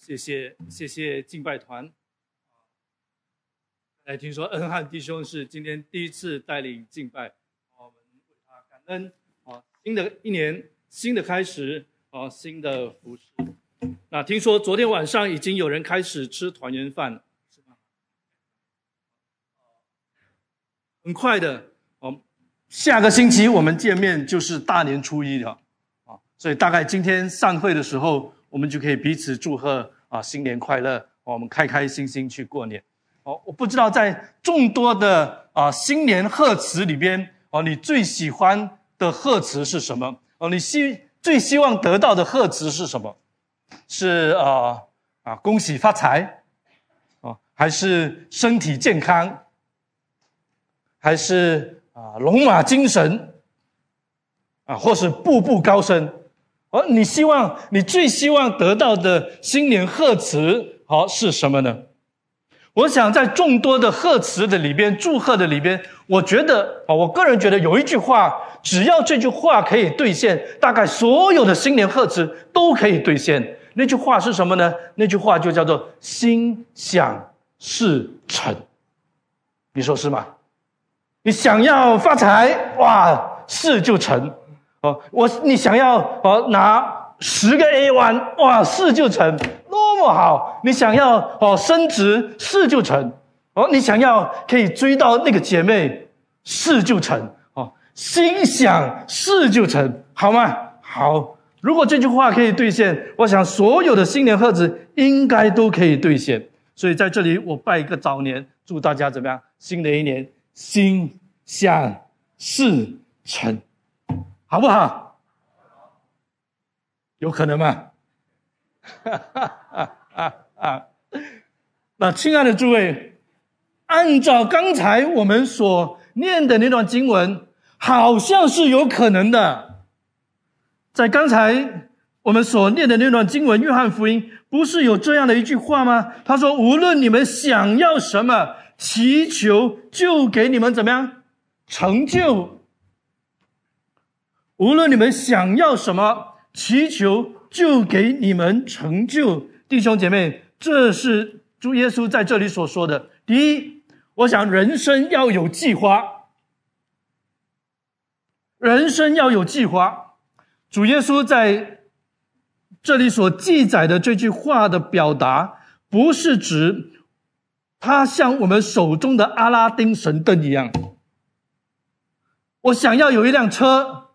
谢谢敬拜团。听说恩汉弟兄是今天第一次带领敬拜，我们为他感恩。新的一年，新的开始，新的服事。那听说昨天晚上已经有人开始吃团圆饭了，是吗？很快的，下个星期我们见面就是大年初一了，所以大概今天散会的时候，我们就可以彼此祝贺新年快乐，我们开开心心去过年。我不知道在众多的新年贺词里边，你最喜欢的贺词是什么？你最希望得到的贺词是什么？是恭喜发财，还是身体健康，还是龙马精神，或是步步高升？你最希望得到的新年贺词是什么呢？我想在众多的贺词的里边，祝贺的里边，我个人觉得有一句话，只要这句话可以兑现，大概所有的新年贺词都可以兑现。那句话是什么呢？那句话就叫做心想事成。你说是吗？你想要发财，哇，事就成。你想要拿10个 A1， 哇，事就成，多么好！你想要升职，事就成。你想要可以追到那个姐妹，事就成。心想事就成，好吗？好。如果这句话可以兑现，我想所有的新年贺词应该都可以兑现。所以在这里我拜一个早年，祝大家怎么样？新的一年心想事成，好不好？有可能吗？那亲爱的诸位，按照刚才我们所念的那段经文，好像是有可能的。在刚才我们所念的那段经文，约翰福音不是有这样的一句话吗？他说，无论你们想要什么，祈求就给你们怎么样成就。无论你们想要什么，祈求就给你们成就。弟兄姐妹，这是主耶稣在这里所说的。第一，我想人生要有计划，人生要有计划。主耶稣在这里所记载的这句话的表达，不是指他像我们手中的阿拉丁神灯一样，我想要有一辆车，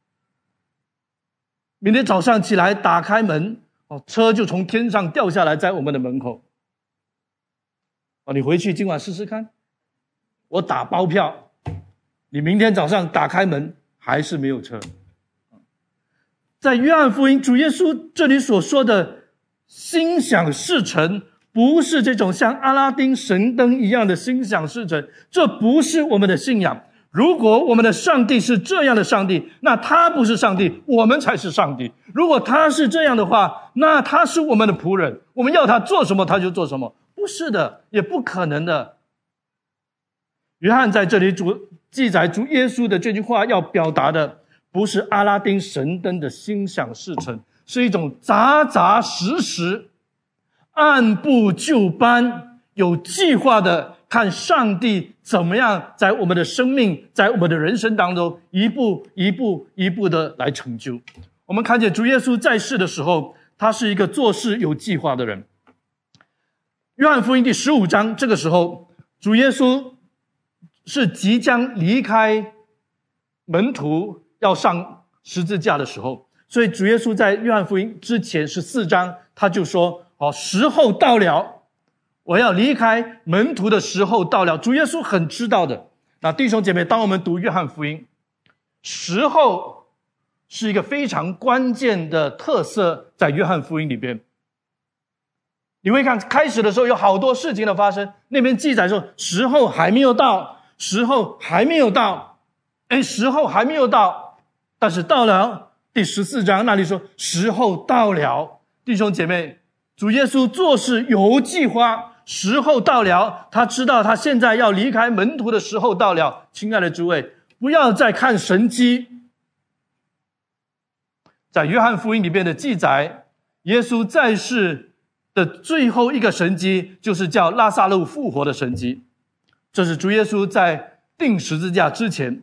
明天早上起来打开门，车就从天上掉下来在我们的门口。你回去今晚试试看，我打包票，你明天早上打开门还是没有车。在约翰福音，主耶稣这里所说的心想事成，不是这种像阿拉丁神灯一样的心想事成，这不是我们的信仰。如果我们的上帝是这样的上帝，那他不是上帝，我们才是上帝。如果他是这样的话，那他是我们的仆人，我们要他做什么他就做什么。不是的，也不可能的。约翰在这里记载主耶稣的这句话要表达的，不是阿拉丁神灯的心想事成，是一种扎扎实实、按部就班、有计划的看上帝怎么样在我们的生命，在我们的人生当中一步一步的来成就。我们看见主耶稣在世的时候，他是一个做事有计划的人。约翰福音第15章，这个时候主耶稣是即将离开门徒要上十字架的时候，所以主耶稣在约翰福音之前14章他就说，时候到了，我要离开门徒的时候到了。主耶稣很知道的。那弟兄姐妹，当我们读约翰福音，时候是一个非常关键的特色，在约翰福音里边你会看开始的时候有好多事情的发生，那边记载说时候还没有到，时候还没有到，时候还没有到，但是到了第14章那里说时候到了。弟兄姐妹，主耶稣做事有计划，时候到了，他知道他现在要离开门徒的时候到了。亲爱的诸位，不要再看神迹。在约翰福音里边的记载，耶稣在世的最后一个神迹，就是叫拉撒路复活的神迹。这是主耶稣在钉十字架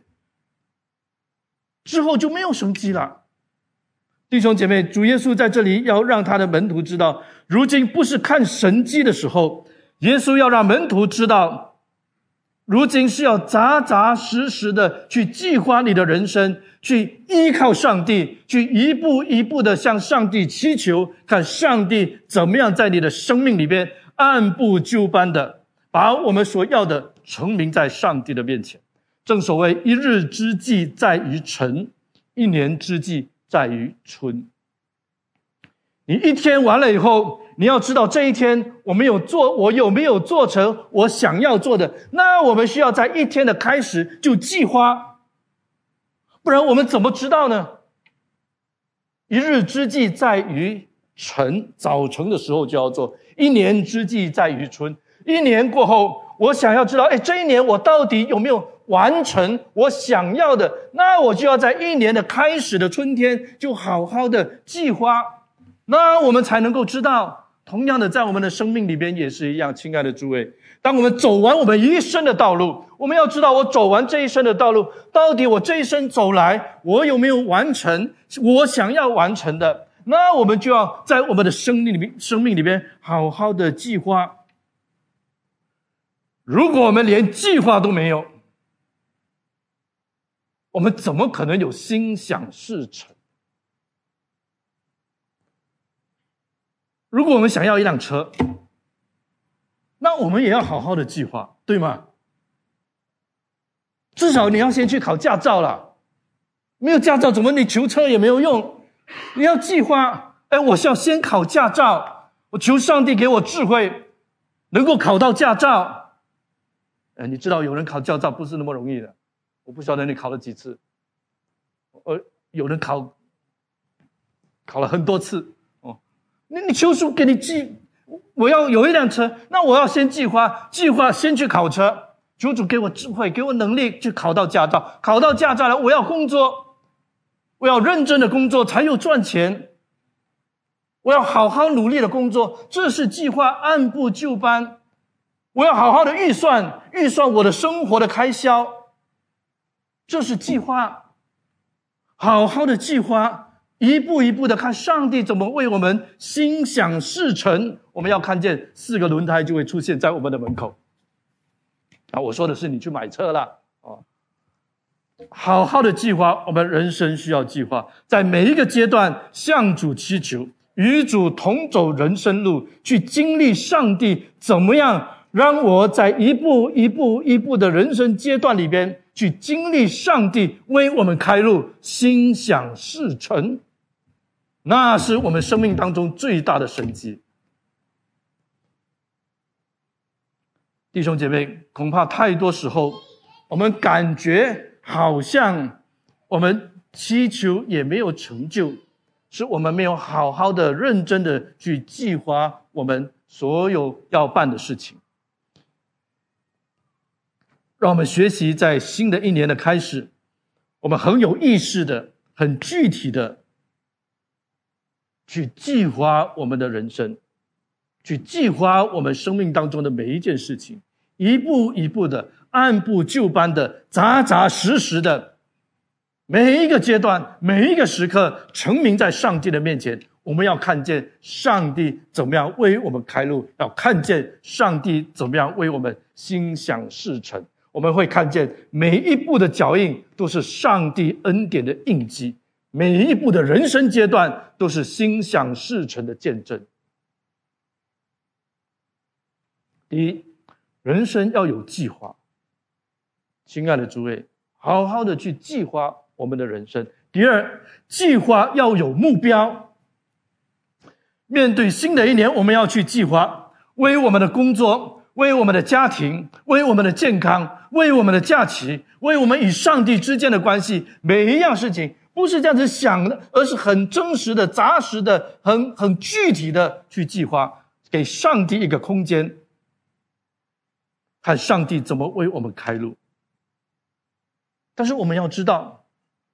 之后就没有神迹了。弟兄姐妹，主耶稣在这里要让他的门徒知道，如今不是看神迹的时候，耶稣要让门徒知道，如今是要扎扎实实的去计划你的人生，去依靠上帝，去一步一步的向上帝祈求，看上帝怎么样在你的生命里边按部就班的把我们所要的呈明在上帝的面前。正所谓一日之计在于晨，一年之计在于春。你一天完了以后，你要知道这一天我有没有做成我想要做的，那我们需要在一天的开始就计划，不然我们怎么知道呢？一日之计在于晨，早晨的时候就要做，一年之计在于春。一年过后，我想要知道这一年我到底有没有完成我想要的，那我就要在一年的开始的春天就好好的计划，那我们才能够知道。同样的，在我们的生命里边也是一样，亲爱的诸位，当我们走完我们一生的道路，我们要知道我走完这一生的道路，到底我这一生走来我有没有完成我想要完成的，那我们就要在我们的生命里边好好的计划。如果我们连计划都没有，我们怎么可能有心想事成？如果我们想要一辆车，那我们也要好好的计划，对吗？至少你要先去考驾照了，没有驾照怎么你求车也没有用，你要计划，我是要先考驾照，我求上帝给我智慧，能够考到驾照。你知道有人考驾照不是那么容易的，我不晓得你考了几次，有人考了很多次哦。你求主给你我要有一辆车，那我要先计划先去考车，求主给我智慧，给我能力去考到驾照，考到驾照了，我要工作，我要认真的工作才有赚钱，我要好好努力的工作，这是计划，按部就班。我要好好的预算我的生活的开销，这是计划，好好的计划，一步一步的看上帝怎么为我们心想事成。我们要看见4个轮胎就会出现在我们的门口。我说的是你去买车了好好的计划，我们人生需要计划，在每一个阶段向主祈求，与主同走人生路，去经历上帝怎么样让我在一步一步的人生阶段里边去经历上帝为我们开路，心想事成，那是我们生命当中最大的神迹。弟兄姐妹，恐怕太多时候我们感觉好像我们祈求也没有成就，是我们没有好好的认真的去计划我们所有要办的事情。让我们学习在新的一年的开始，我们很有意识的很具体的去计划我们的人生，去计划我们生命当中的每一件事情，一步一步的按部就班的扎扎实实的，每一个阶段每一个时刻呈明在上帝的面前。我们要看见上帝怎么样为我们开路，要看见上帝怎么样为我们心想事成。我们会看见每一步的脚印都是上帝恩典的印记，每一步的人生阶段都是心想事成的见证。第一，人生要有计划，亲爱的诸位，好好的去计划我们的人生。第二，计划要有目标，面对新的一年，我们要去计划，为我们的工作，为我们的家庭，为我们的健康，为我们的假期，为我们与上帝之间的关系，每一样事情不是这样子想的，而是很真实的扎实的很具体的去计划，给上帝一个空间，看上帝怎么为我们开路。但是我们要知道，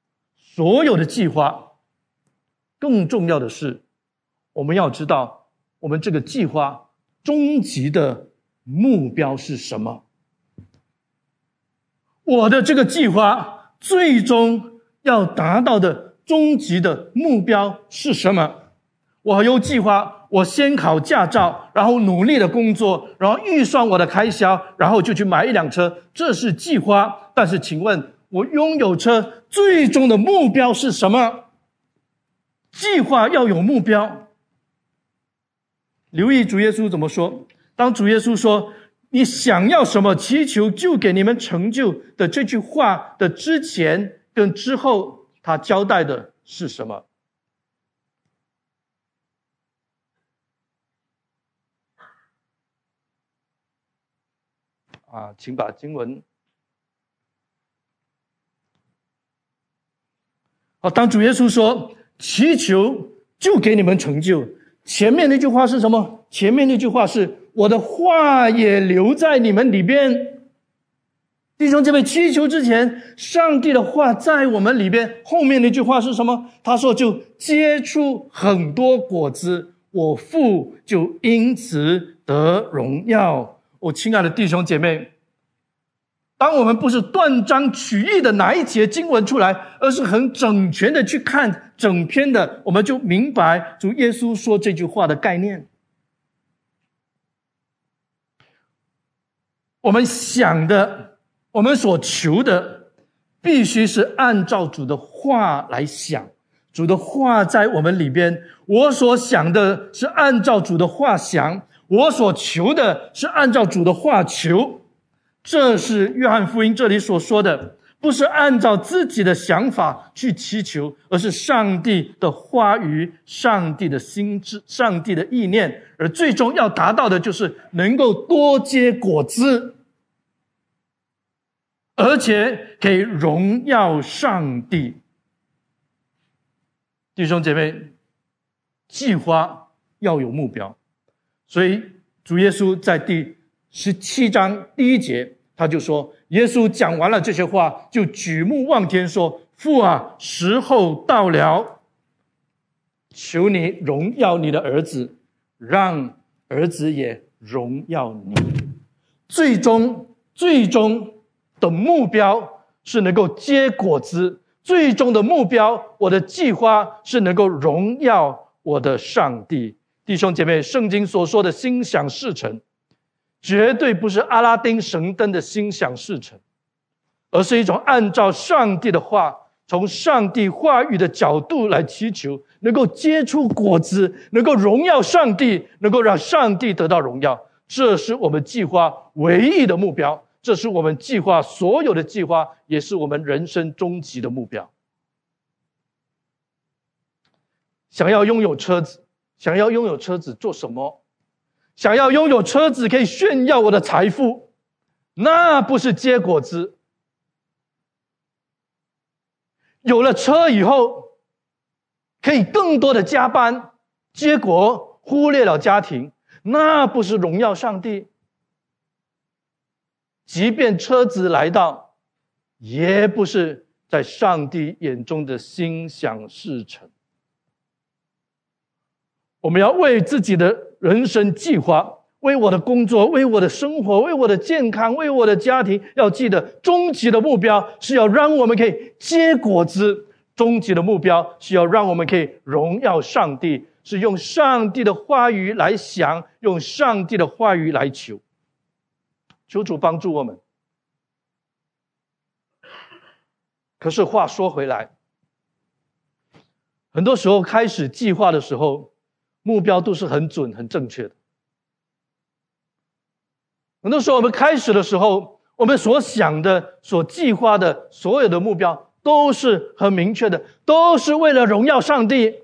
所有的计划更重要的是，我们要知道我们这个计划终极的目标是什么？我的这个计划最终要达到的终极的目标是什么？我有计划，我先考驾照，然后努力的工作，然后预算我的开销，然后就去买一辆车，这是计划。但是请问，我拥有车最终的目标是什么？计划要有目标。留意主耶稣怎么说。当主耶稣说你想要什么，祈求就给你们成就的这句话的之前跟之后，他交代的是什么？请把经文。当主耶稣说祈求就给你们成就，前面那句话是什么？前面那句话是我的话也留在你们里边。弟兄姐妹，祈求之前，上帝的话在我们里边，后面那句话是什么？他说就结出很多果子，我父就因此得荣耀。亲爱的弟兄姐妹，当我们不是断章取义的拿一节经文出来，而是很整全的去看整篇的，我们就明白主耶稣说这句话的概念。我们想的，我们所求的，必须是按照主的话来想。主的话在我们里边，我所想的是按照主的话想，我所求的是按照主的话求。这是约翰福音这里所说的，不是按照自己的想法去祈求，而是上帝的话语，上帝的心智，上帝的意念，而最终要达到的就是能够多结果子，而且可以荣耀上帝。弟兄姐妹，计划要有目标，所以主耶稣在第17章第1节，他就说，耶稣讲完了这些话，就举目望天说，父啊，时候到了，求你荣耀你的儿子，让儿子也荣耀你。最终的目标是能够结果子，最终的目标，我的计划是能够荣耀我的上帝。弟兄姐妹，圣经所说的心想事成，绝对不是阿拉丁神灯的心想事成，而是一种按照上帝的话，从上帝话语的角度来祈求，能够结出果子，能够荣耀上帝，能够让上帝得到荣耀。这是我们计划唯一的目标，这是我们计划所有的计划，也是我们人生终极的目标。想要拥有车子做什么？想要拥有车子可以炫耀我的财富，那不是结果子。有了车以后，可以更多的加班，结果忽略了家庭，那不是荣耀上帝。即便车子来到，也不是在上帝眼中的心想事成。我们要为自己的人生计划，为我的工作，为我的生活，为我的健康，为我的家庭，要记得终极的目标是要让我们可以结果子，终极的目标是要让我们可以荣耀上帝，是用上帝的话语来想，用上帝的话语来求。求主帮助我们。可是话说回来，很多时候开始计划的时候，目标都是很准很正确的。很多时候我们开始的时候，我们所想的所计划的所有的目标都是很明确的，都是为了荣耀上帝。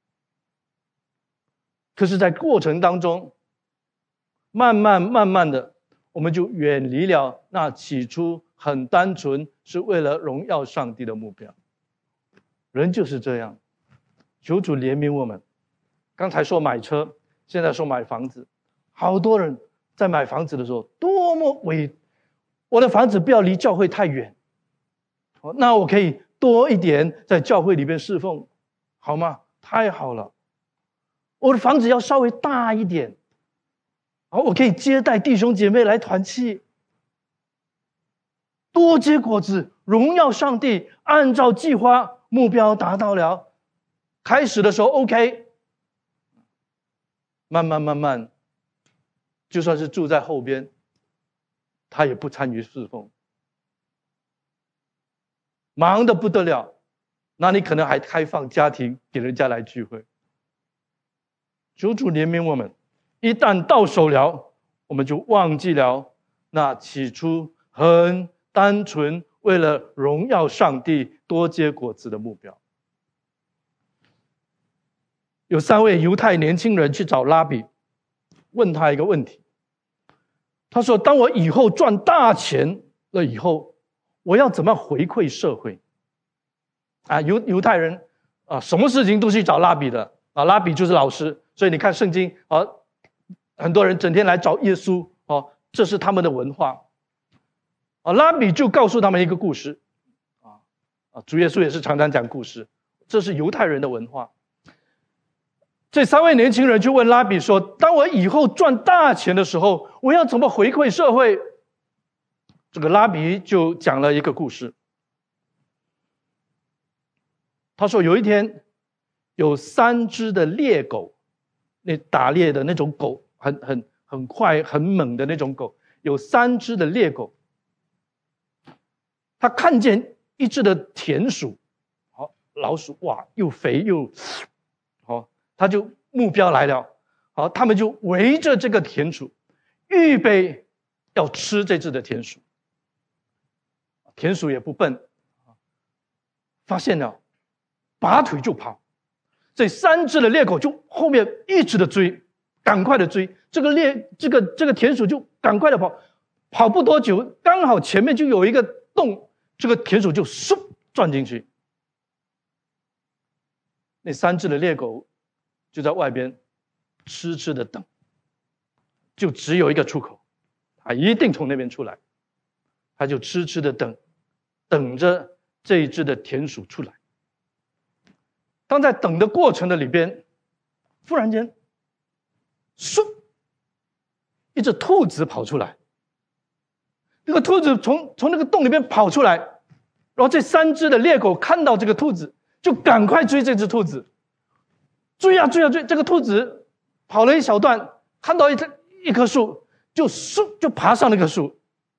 可是在过程当中，慢慢的，我们就远离了那起初很单纯是为了荣耀上帝的目标。人就是这样，求主怜悯我们。刚才说买车，现在说买房子，好多人在买房子的时候多么我的房子不要离教会太远，那我可以多一点在教会里面侍奉，好吗？太好了。 我的房子要稍微大一点，我可以接待弟兄姐妹来团契，多结果子，荣耀上帝，按照计划目标达到了。开始的时候 OK， 慢慢，就算是住在后边，他也不参与侍奉，忙得不得了，那你可能还开放家庭给人家来聚会。求主怜悯我们，一旦到手了，我们就忘记了那起初很单纯为了荣耀上帝多结果子的目标。有3位犹太年轻人去找拉比，问他一个问题。他说，当我以后赚大钱了以后，我要怎么回馈社会？犹太人什么事情都去找拉比的拉比就是老师，所以你看圣经很多人整天来找耶稣这是他们的文化拉比就告诉他们一个故事主耶稣也是常常讲故事，这是犹太人的文化。这3位年轻人就问拉比说，当我以后赚大钱的时候，我要怎么回馈社会？这个拉比就讲了一个故事。他说有一天有3只的猎狗，那打猎的那种狗，很快很猛的那种狗，有3只的猎狗，他看见一只的田鼠，老鼠哇又肥又他就目标来了，他们就围着这个田鼠，预备要吃这只的田鼠。田鼠也不笨，发现了，拔腿就跑。这3只的猎狗就后面一直的追，赶快的追。这个田鼠就赶快的跑，跑不多久，刚好前面就有一个洞，这个田鼠就嗖钻进去。那3只的猎狗就在外边痴的等，就只有一个出口，他一定从那边出来，他就痴的等着这一只的田鼠出来。当在等的过程的里边，忽然间嗖一只兔子跑出来，那个兔子从那个洞里边跑出来，然后这3只的猎狗看到这个兔子，就赶快追这只兔子，追啊追！这个兔子跑了一小段，看到一棵树，就爬上那棵树，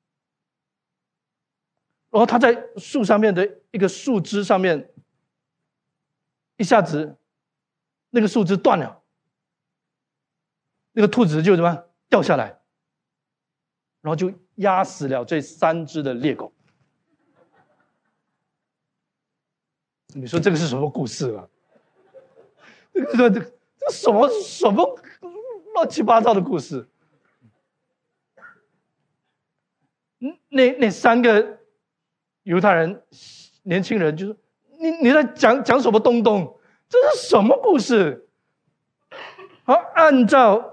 然后他在树上面的一个树枝上面，一下子那个树枝断了，那个兔子就怎么掉下来，然后就压死了这3只的猎狗。你说这个是什么故事啊？这什么乱七八糟的故事？那3个犹太人年轻人就说：“你在讲什么东东？这是什么故事？”好，按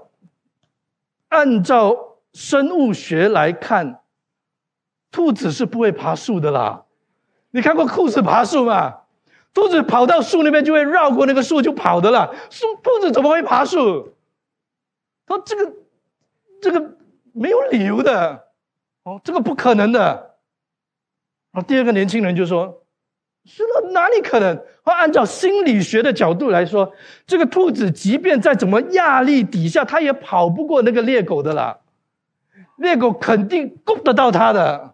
照生物学来看，兔子是不会爬树的啦。你看过兔子爬树吗？兔子跑到树那边就会绕过那个树就跑的了，兔子怎么会爬树？他这个没有理由的，这个不可能的。然后第2个年轻人就说：“是了，哪里可能？按照心理学的角度来说，这个兔子即便在怎么压力底下，它也跑不过那个猎狗的啦。猎狗肯定够得到它的。”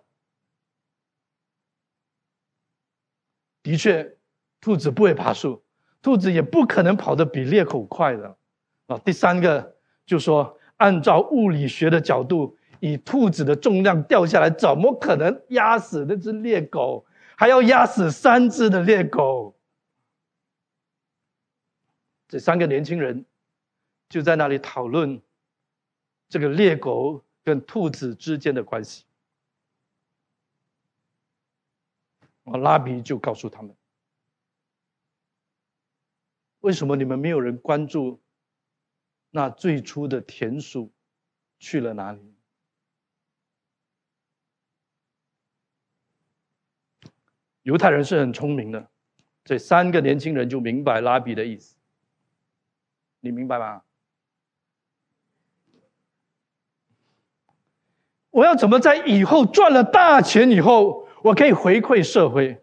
的确。兔子不会爬树，兔子也不可能跑得比猎狗快的。第3个就说，按照物理学的角度，以兔子的重量掉下来，怎么可能压死那只猎狗？还要压死3只的猎狗。这3个年轻人就在那里讨论这个猎狗跟兔子之间的关系。拉比就告诉他们，为什么你们没有人关注那最初的田鼠去了哪里？犹太人是很聪明的，这3个年轻人就明白拉比的意思。 你明白吗？我要怎么在以后赚了大钱以后，我可以回馈社会？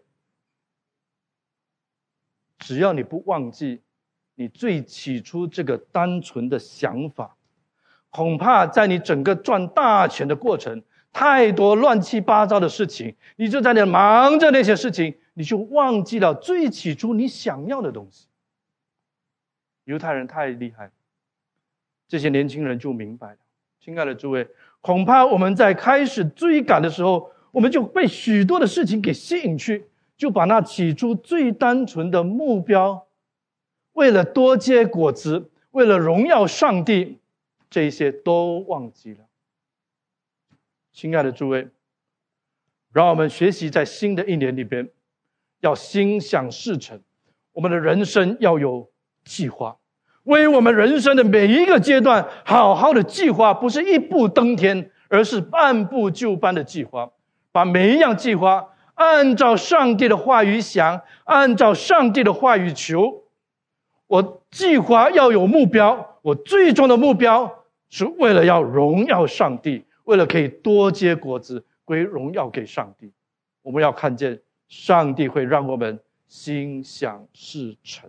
只要你不忘记你最起初这个单纯的想法，恐怕在你整个赚大钱的过程，太多乱七八糟的事情，你就在那忙着那些事情，你就忘记了最起初你想要的东西。犹太人太厉害，这些年轻人就明白了。亲爱的诸位，恐怕我们在开始追赶的时候，我们就被许多的事情给吸引去，就把那起初最单纯的目标，为了多结果子，为了荣耀上帝，这一些都忘记了。亲爱的诸位，让我们学习在新的一年里边，要心想事成，我们的人生要有计划，为我们人生的每一个阶段好好的计划，不是一步登天，而是按部就班的计划，把每一样计划按照上帝的话语想，按照上帝的话语求。我计划要有目标，我最终的目标是为了要荣耀上帝，为了可以多结果子，归荣耀给上帝。我们要看见上帝会让我们心想事成。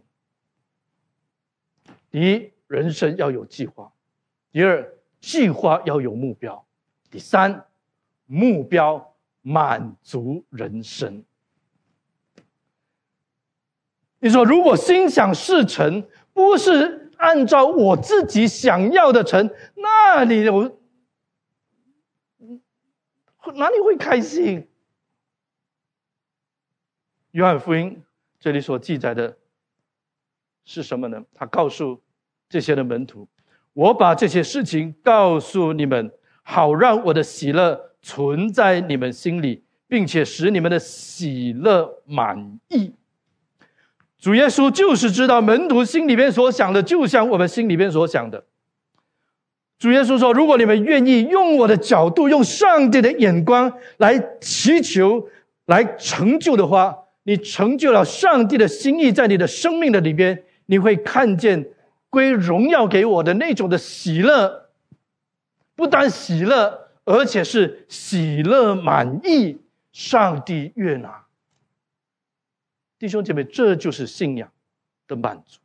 第一，人生要有计划；第二，计划要有目标；第三，目标满足人生。你说，如果心想事成不是按照我自己想要的成，那你哪里会开心？约翰福音这里所记载的是什么呢？他告诉这些的门徒，我把这些事情告诉你们，好让我的喜乐存在你们心里，并且使你们的喜乐满意。主耶稣就是知道门徒心里边所想的，就像我们心里边所想的。主耶稣说，如果你们愿意用我的角度，用上帝的眼光来祈求，来成就的话，你成就了上帝的心意在你的生命的里边，你会看见归荣耀给我的那种的喜乐，不单喜乐，而且是喜乐满意，上帝悦纳。弟兄姐妹，这就是信仰的满足。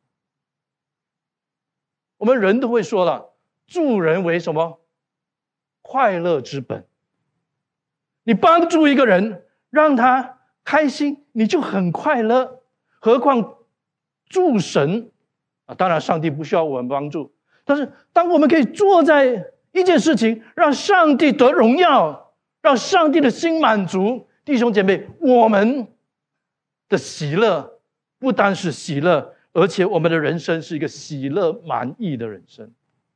我们人都会说了，助人为什么？快乐之本。你帮助一个人，让他开心，你就很快乐。何况助神啊，当然上帝不需要我们帮助，但是当我们可以做在一件事情，让上帝得荣耀，让上帝的心满足，弟兄姐妹，我们的喜乐不单是喜乐，而且我们的人生是一个喜乐满意的人生。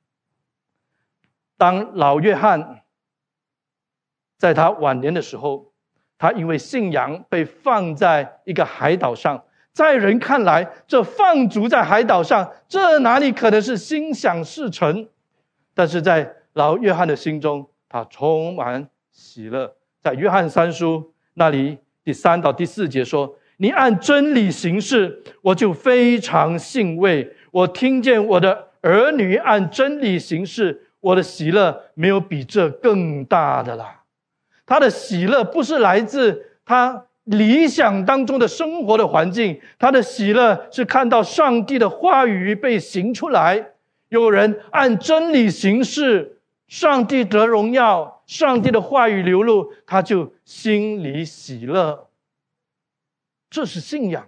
当老约翰在他晚年的时候，他因为信仰被放在一个海岛上，在人看来，这放逐在海岛上，这哪里可能是心想事成？但是在老约翰的心中，他充满喜乐。在约翰3书那里第3到第4节说，你按真理行事，我就非常欣慰。我听见我的儿女按真理行事，我的喜乐没有比这更大的啦。他的喜乐不是来自他理想当中的生活的环境，他的喜乐是看到上帝的话语被行出来，有人按真理行事，上帝得荣耀，上帝的话语流露，他就心里喜乐。这是信仰。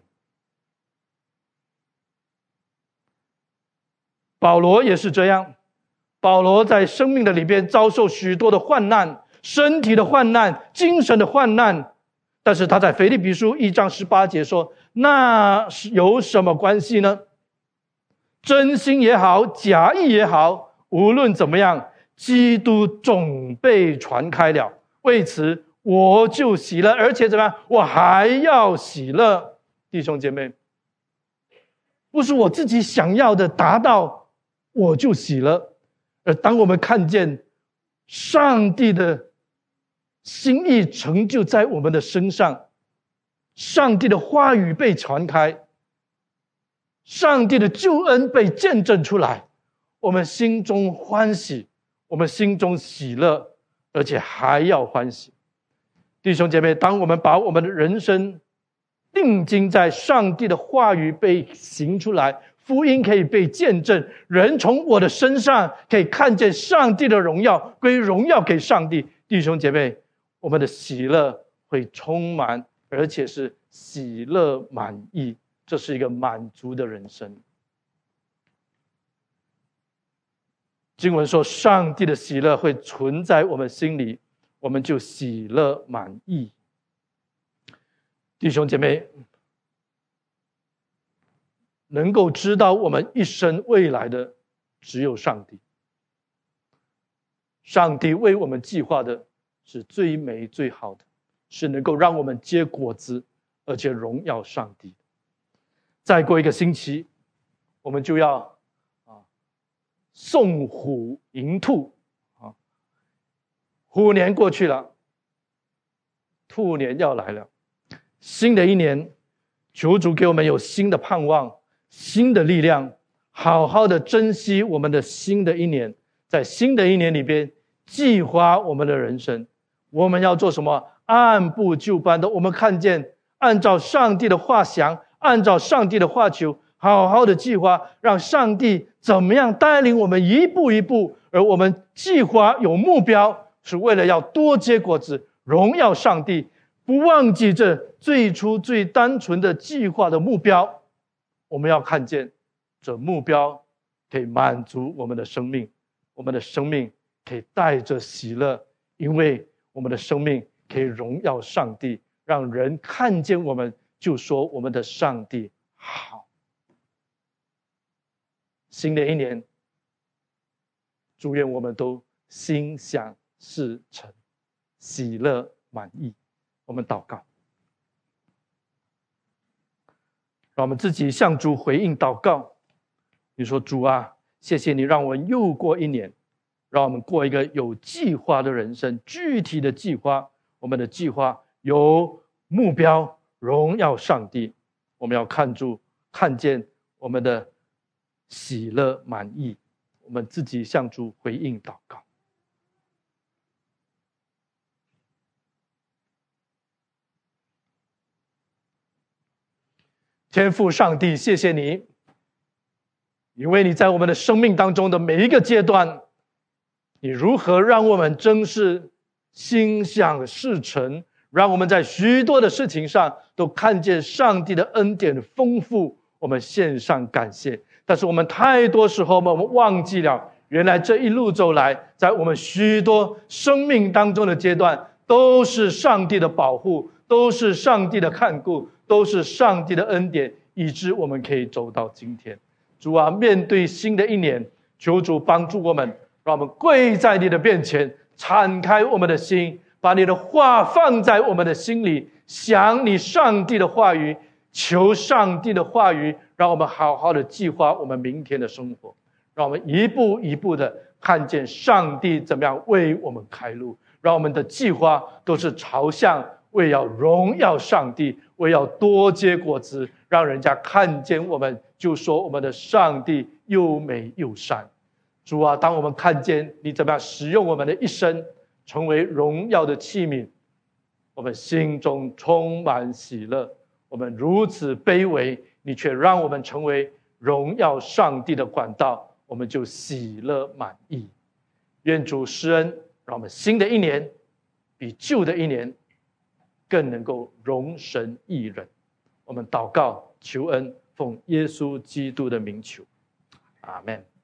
保罗也是这样，保罗在生命的里边遭受许多的患难，身体的患难，精神的患难，但是他在腓立比书1章18节说，那有什么关系呢？真心也好，假意也好，无论怎么样，基督总被传开了，为此我就喜乐，而且怎么样？我还要喜乐。弟兄姐妹，不是我自己想要的达到，我就喜乐。而当我们看见上帝的心意成就在我们的身上，上帝的话语被传开， 上帝的救恩被见证出来，我们心中欢喜，我们心中喜乐，而且还要欢喜。弟兄姐妹，当我们把我们的人生定睛在上帝的话语被行出来，福音可以被见证，人从我的身上可以看见上帝的荣耀，归荣耀给上帝。弟兄姐妹，我们的喜乐会充满，而且是喜乐满溢，这是一个满足的人生。经文说，上帝的喜乐会存在我们心里，我们就喜乐满溢。弟兄姐妹，能够知道我们一生未来的只有上帝。上帝为我们计划的是最美最好的，是能够让我们结果子，而且荣耀上帝。再过一个星期，我们就要送虎迎兔啊，虎年过去了，兔年要来了。新的一年，求主给我们有新的盼望，新的力量，好好的珍惜我们的新的一年。在新的一年里边，计划我们的人生，我们要做什么？按部就班的，我们看见按照上帝的话想，按照上帝的话求，好好的计划，让上帝怎么样带领我们一步一步，而我们计划有目标，是为了要多结果子，荣耀上帝。不忘记这最初最单纯的计划的目标，我们要看见这目标可以满足我们的生命，我们的生命可以带着喜乐，因为我们的生命可以荣耀上帝，让人看见我们就说我们的上帝好。新的一年，祝愿我们都心想事成，喜乐满溢。我们祷告，让我们自己向主回应祷告。你说，主啊，谢谢你让我们又过一年，让我们过一个有计划的人生，具体的计划，我们的计划有目标，荣耀上帝。我们要看见我们的喜乐满溢，我们自己向主回应祷告。天父上帝，谢谢你，因为你在我们的生命当中的每一个阶段，你如何让我们真是心想事成，让我们在许多的事情上都看见上帝的恩典丰富，我们献上感谢。但是我们太多时候我们忘记了，原来这一路走来，在我们许多生命当中的阶段，都是上帝的保护，都是上帝的看顾，都是上帝的恩典，以致我们可以走到今天。主啊，面对新的一年，求主帮助我们，让我们跪在你的面前，敞开我们的心，把你的话放在我们的心里，想你上帝的话语，求上帝的话语，让我们好好的计划我们明天的生活，让我们一步一步的看见上帝怎么样为我们开路，让我们的计划都是朝向为要荣耀上帝，为要多结果子，让人家看见我们就说我们的上帝又美又善。主啊，当我们看见你怎么样使用我们的一生成为荣耀的器皿，我们心中充满喜乐。我们如此卑微，你却让我们成为荣耀上帝的管道，我们就喜乐满溢。愿主施恩，让我们新的一年比旧的一年更能够荣神益人。我们祷告求恩，奉耶稣基督的名求，阿们。